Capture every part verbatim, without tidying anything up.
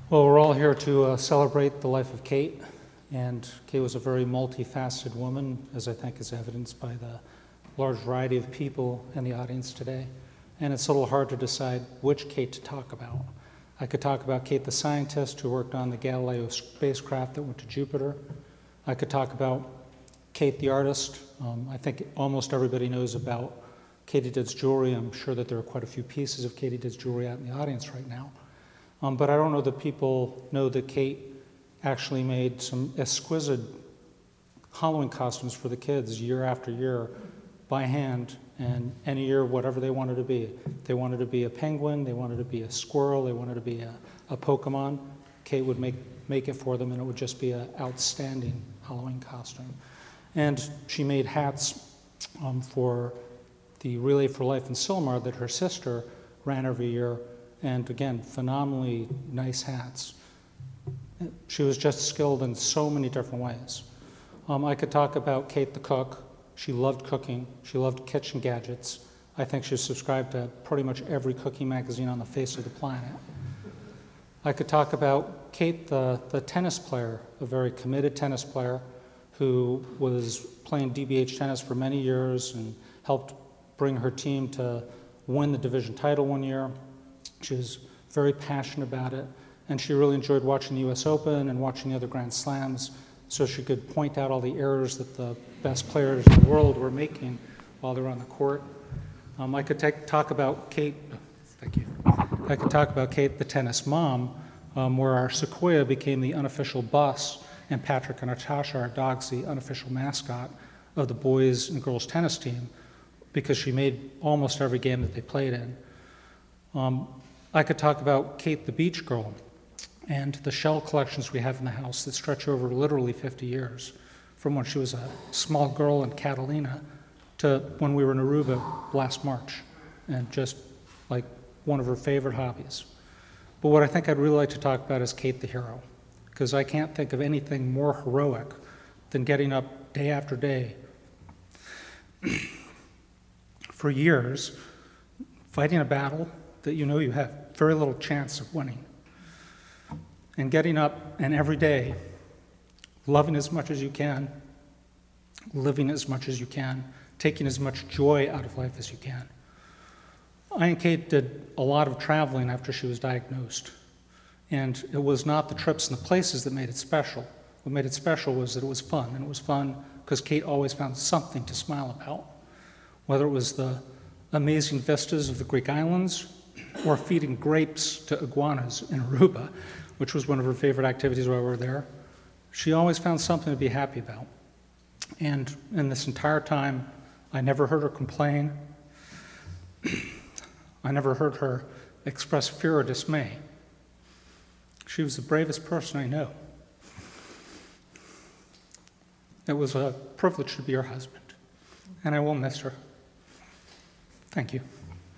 Well, we're all here to uh, celebrate the life of Kate, and Kate was a very multifaceted woman, as I think is evidenced by the large variety of people in the audience today. And it's a little hard to decide which Kate to talk about. I could talk about Kate the scientist who worked on the Galileo spacecraft that went to Jupiter. I could talk about Kate the artist. Um, I think almost everybody knows about Katie's jewelry. I'm sure that there are quite a few pieces of Katie's jewelry out in the audience right now. Um, but I don't know that people know that Kate actually made some exquisite Halloween costumes for the kids year after year by hand, and any year whatever they wanted to be. They wanted to be a penguin, they wanted to be a squirrel, they wanted to be a, a Pokemon. Kate would make, make it for them, and it would just be an outstanding Halloween costume. And she made hats um, for the Relay for Life in Silmar that her sister ran every year. And again, phenomenally nice hats. She was just skilled in so many different ways. Um, I could talk about Kate the cook. She loved cooking. She loved kitchen gadgets. I think she subscribed to pretty much every cooking magazine on the face of the planet. I could talk about Kate the, the tennis player, a very committed tennis player who was playing D B H tennis for many years and helped bring her team to win the division title one year. She was very passionate about it, and she really enjoyed watching the U S Open and watching the other Grand Slams so she could point out all the errors that the best players in the world were making while they were on the court. Um, I could take, talk about Kate, thank you. I could talk about Kate, the tennis mom, um, where our Sequoia became the unofficial bus, and Patrick and Natasha, our dogs, the unofficial mascot of the boys and girls tennis team, because she made almost every game that they played in. Um, I could talk about Kate the beach girl and the shell collections we have in the house that stretch over literally fifty years, from when she was a small girl in Catalina to when we were in Aruba last March, and just like one of her favorite hobbies. But what I think I'd really like to talk about is Kate the hero, because I can't think of anything more heroic than getting up day after day for years, fighting a battle that you know you have very little chance of winning, and getting up and every day loving as much as you can, living as much as you can, taking as much joy out of life as you can. I and Kate did a lot of traveling after she was diagnosed, and it was not the trips and the places that made it special. What made it special was that it was fun, and it was fun because Kate always found something to smile about, whether it was the amazing vistas of the Greek islands or feeding grapes to iguanas in Aruba, which was one of her favorite activities while we were there. She always found something to be happy about. And in this entire time, I never heard her complain. I never heard her express fear or dismay. She was the bravest person I know. It was a privilege to be her husband, and I will miss her. Thank you.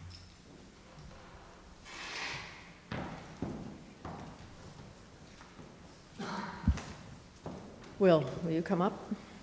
Will, will you come up?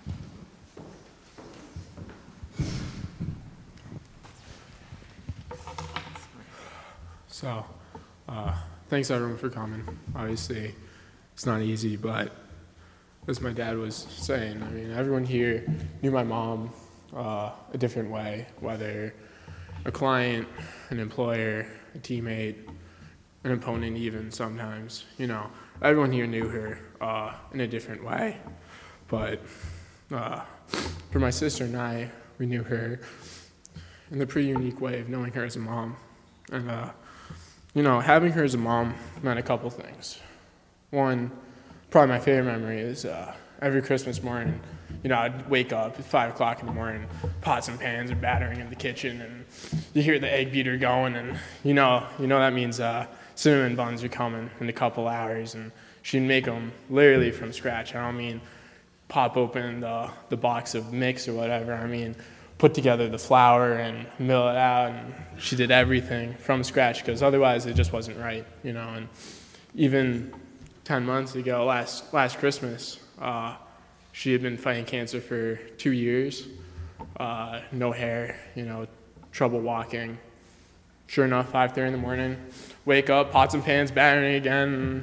So, uh, thanks everyone for coming. Obviously, it's not easy, but as my dad was saying, I mean, everyone here knew my mom uh, a different way, whether a client, an employer, a teammate, an opponent even sometimes, you know. Everyone here knew her uh, in a different way, but uh, for my sister and I, we knew her in the pretty unique way of knowing her as a mom. And, uh, you know, having her as a mom meant a couple things. One, probably my favorite memory is uh, every Christmas morning, you know, I'd wake up at five o'clock in the morning, pots and pans are battering in the kitchen, and you hear the egg beater going, and you know, you know that means uh, cinnamon buns are coming in a couple hours, and she'd make them literally from scratch. I don't mean pop open the, the box of mix or whatever. I mean put together the flour and mill it out, and she did everything from scratch because otherwise it just wasn't right, you know. And even ten months ago, last last Christmas, uh, she had been fighting cancer for two years, uh, no hair, you know, trouble walking. Sure enough, five thirty in the morning, wake up, pots and pans battering again,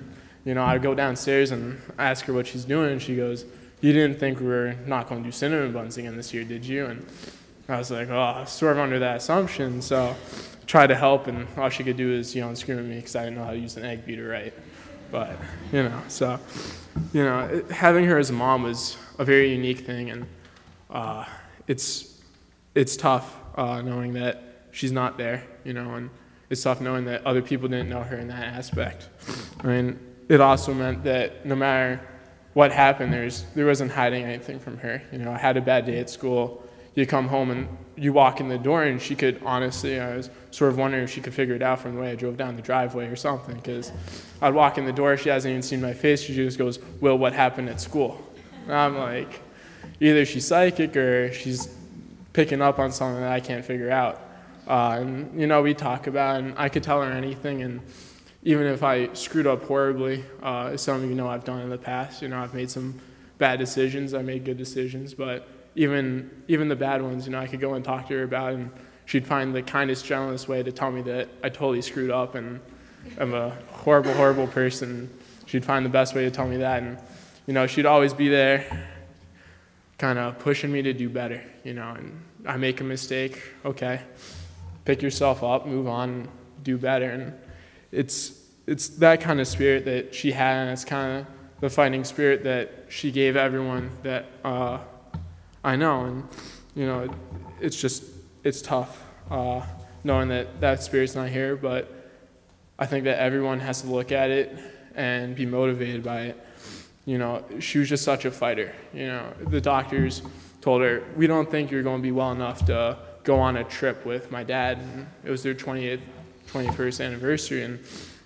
you know, I'd go downstairs and ask her what she's doing, and she goes, "You didn't think we were not going to do cinnamon buns again this year, did you?" And I was like, oh, sort of under that assumption. So I tried to help, and all she could do is yell and scream at me because I didn't know how to use an egg beater right. But, you know, so, you know, it, having her as a mom was a very unique thing, and uh, it's it's tough uh, knowing that she's not there, you know, and it's tough knowing that other people didn't know her in that aspect. I mean, it also meant that no matter what happened, there's there wasn't hiding anything from her. You know, I had a bad day at school. You come home and you walk in the door, and she could honestly, I was sort of wondering if she could figure it out from the way I drove down the driveway or something, because I'd walk in the door, she hasn't even seen my face, she just goes, "Will, what happened at school?" And I'm like, either she's psychic or she's picking up on something that I can't figure out. Uh, and, you know, we talk about it, and I could tell her anything, and even if I screwed up horribly, uh, as some of you know I've done in the past, you know, I've made some bad decisions, I made good decisions, but even even the bad ones, you know, I could go and talk to her about it, and she'd find the kindest, gentlest way to tell me that I totally screwed up and I'm a horrible, horrible person. She'd find the best way to tell me that, and, you know, she'd always be there kind of pushing me to do better, you know, and I make a mistake, okay, pick yourself up, move on, do better, and it's it's that kind of spirit that she had, and it's kind of the fighting spirit that she gave everyone that uh, I know, and, you know, it, it's just, it's tough uh, knowing that that spirit's not here, but I think that everyone has to look at it and be motivated by it. You know, she was just such a fighter. You know, the doctors told her, "We don't think you're going to be well enough to go on a trip with my dad." And it was their twentieth, twenty-first anniversary, and,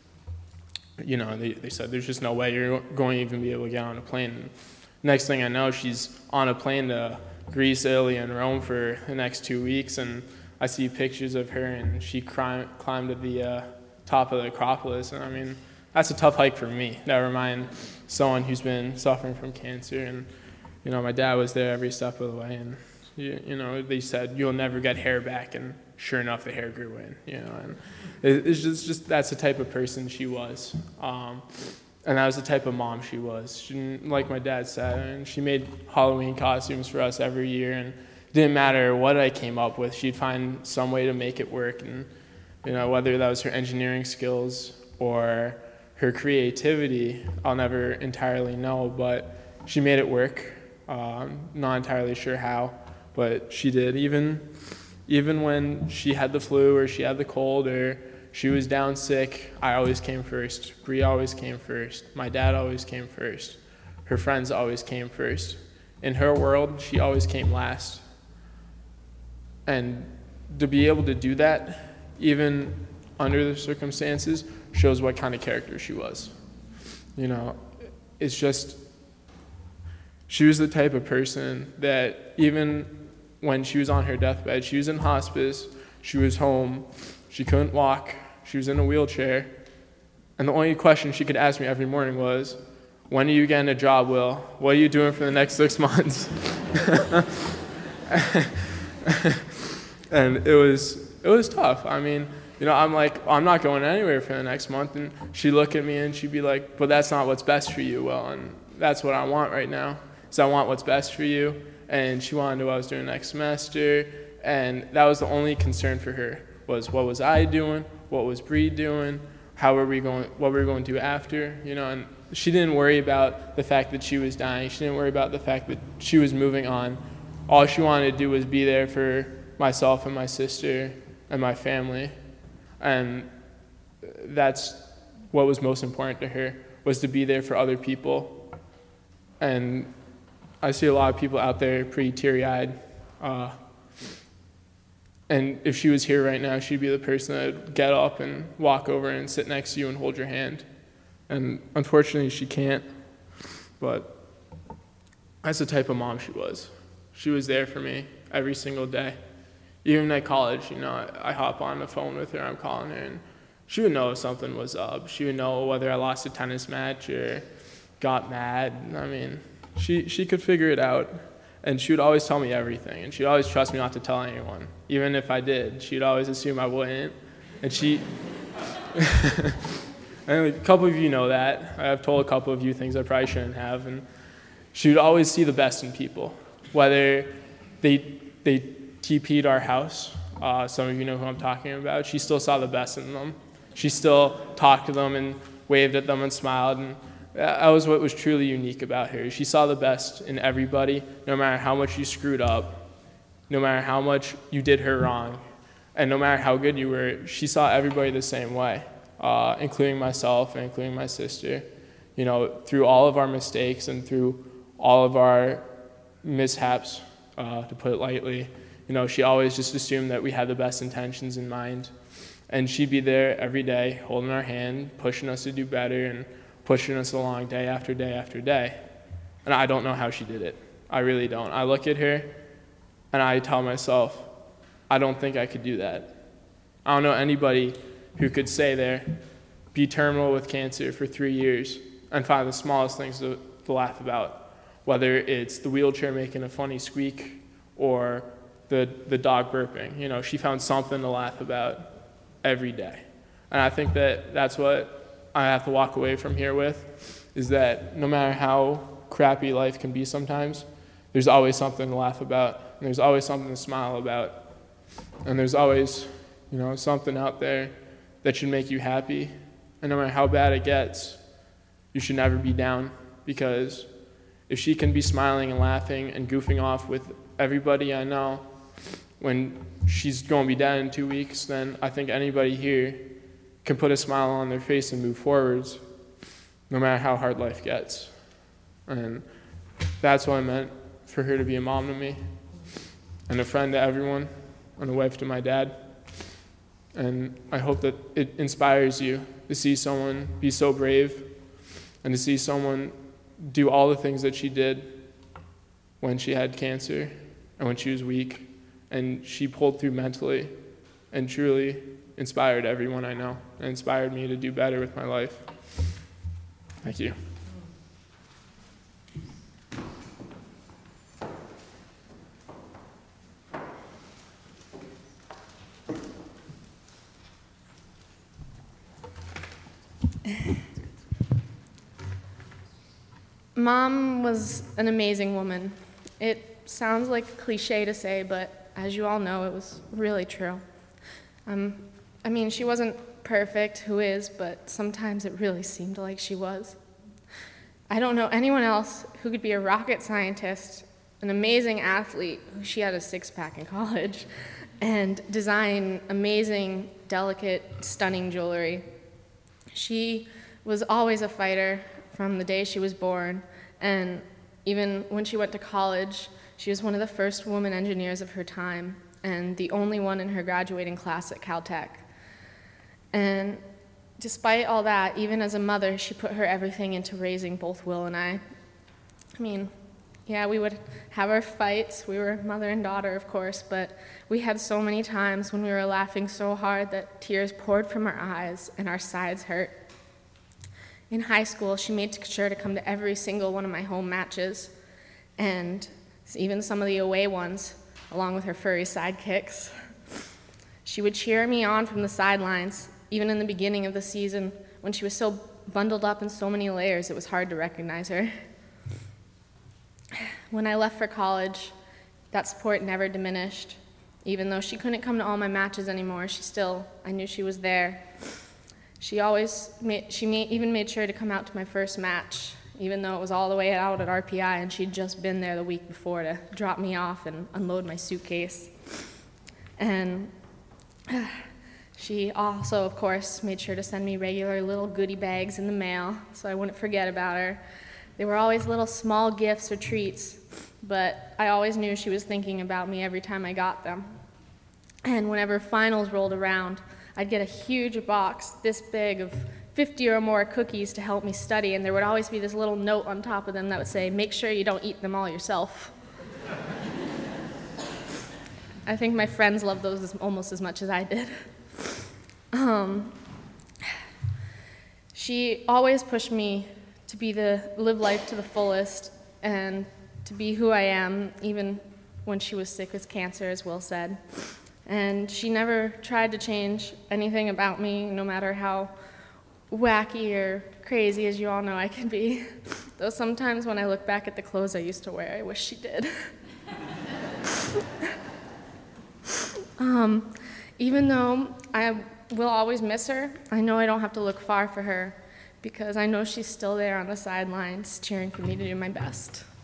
you know, they, they said, "There's just no way you're going to even be able to get on a plane." And next thing I know, she's on a plane to Greece, Italy, and Rome for the next two weeks, and I see pictures of her, and she climb, climbed to the uh, top of the Acropolis, and I mean, that's a tough hike for me, never mind someone who's been suffering from cancer. And, you know, my dad was there every step of the way, and, you, you know, they said, "You'll never get hair back," and sure enough, the hair grew in, you know, and it, it's just, just, that's the type of person she was. Um, And that was the type of mom she was. She didn't, like my dad said, and she made Halloween costumes for us every year, and it didn't matter what I came up with, she'd find some way to make it work. And, you know, whether that was her engineering skills or her creativity, I'll never entirely know, but she made it work. Um, not entirely sure how, but she did. Even, even when she had the flu or she had the cold or she was down sick, I always came first. Bree always came first. My dad always came first. Her friends always came first. In her world, she always came last. And to be able to do that, even under the circumstances, shows what kind of character she was. You know, it's just, she was the type of person that even when she was on her deathbed, she was in hospice, she was home, she couldn't walk, she was in a wheelchair, and the only question she could ask me every morning was, "When are you getting a job, Will? What are you doing for the next six months?" And it was it was tough. I mean, you know, I'm like, I'm not going anywhere for the next month, and she'd look at me and she'd be like, "But that's not what's best for you, Will, and that's what I want right now, is I want what's best for you." And she wanted to know what I was doing next semester, and that was the only concern for her, was what was I doing, what was Bree doing, how were we going, what we were going to do after, you know. And she didn't worry about the fact that she was dying. She didn't worry about the fact that she was moving on. All she wanted to do was be there for myself and my sister and my family, and that's what was most important to her, was to be there for other people. And I see a lot of people out there pretty teary-eyed. Uh, And if she was here right now, she'd be the person that would get up and walk over and sit next to you and hold your hand. And unfortunately, she can't. But that's the type of mom she was. She was there for me every single day. Even at college, you know, I, I hop on the phone with her, I'm calling her, and she would know if something was up. She would know whether I lost a tennis match or got mad. I mean, she, she could figure it out. And she would always tell me everything, and she'd always trust me not to tell anyone. Even if I did, she'd always assume I wouldn't. And she And a couple of you know that. I've told a couple of you things I probably shouldn't have. And she would always see the best in people, whether they they T P'd our house. Uh, some of you know who I'm talking about. She still saw the best in them. She still talked to them and waved at them and smiled. And that was what was truly unique about her. She saw the best in everybody, no matter how much you screwed up, no matter how much you did her wrong, and no matter how good you were. She saw everybody the same way. Uh, including myself and including my sister, you know, through all of our mistakes and through all of our mishaps, uh, to put it lightly, you know, she always just assumed that we had the best intentions in mind. And she'd be there every day, holding our hand, pushing us to do better and pushing us along day after day after day. And I don't know how she did it. I really don't. I look at her and I tell myself, I don't think I could do that. I don't know anybody who could stay there, be terminal with cancer for three years, and find the smallest things to, to laugh about, whether it's the wheelchair making a funny squeak or the, the dog burping. You know, she found something to laugh about every day. And I think that that's what I have to walk away from here with, is that no matter how crappy life can be sometimes, there's always something to laugh about, and there's always something to smile about, and there's always, you know, something out there that should make you happy. And no matter how bad it gets, you should never be down, because if she can be smiling and laughing and goofing off with everybody I know when she's going to be dead in two weeks, then I think anybody here can put a smile on their face and move forwards, no matter how hard life gets. And that's what I meant for her to be a mom to me, and a friend to everyone, and a wife to my dad. And I hope that it inspires you to see someone be so brave and to see someone do all the things that she did when she had cancer and when she was weak. And she pulled through mentally and truly inspired everyone I know and inspired me to do better with my life. Thank you. Mom was an amazing woman. It sounds like a cliche to say, but as you all know, it was really true. Um, I mean, she wasn't perfect, who is, but sometimes it really seemed like she was. I don't know anyone else who could be a rocket scientist, an amazing athlete, she had a six-pack in college, and design amazing, delicate, stunning jewelry. She was always a fighter from the day she was born, and even when she went to college, she was one of the first woman engineers of her time, and the only one in her graduating class at Caltech. And despite all that, even as a mother, she put her everything into raising both Will and I. I mean, yeah, we would have our fights. We were mother and daughter, of course, but we had so many times when we were laughing so hard that tears poured from our eyes and our sides hurt. In high school, she made sure to come to every single one of my home matches, and even some of the away ones, along with her furry sidekicks. She would cheer me on from the sidelines, even in the beginning of the season, when she was so bundled up in so many layers, it was hard to recognize her. When I left for college, that support never diminished. Even though she couldn't come to all my matches anymore, she still, I knew she was there. She always made, she made, even made sure to come out to my first match, even though it was all the way out at R P I and she'd just been there the week before to drop me off and unload my suitcase. And she also, of course, made sure to send me regular little goodie bags in the mail so I wouldn't forget about her. They were always little small gifts or treats, but I always knew she was thinking about me every time I got them. And whenever finals rolled around, I'd get a huge box this big of fifty or more cookies to help me study, and there would always be this little note on top of them that would say, "Make sure you don't eat them all yourself." I think my friends loved those as, almost as much as I did. Um, she always pushed me to be the live life to the fullest and to be who I am, even when she was sick with cancer, as Will said. And she never tried to change anything about me, no matter how wacky or crazy as you all know I can be. Though sometimes when I look back at the clothes I used to wear, I wish she did. um, even though I will always miss her, I know I don't have to look far for her because I know she's still there on the sidelines cheering for me to do my best.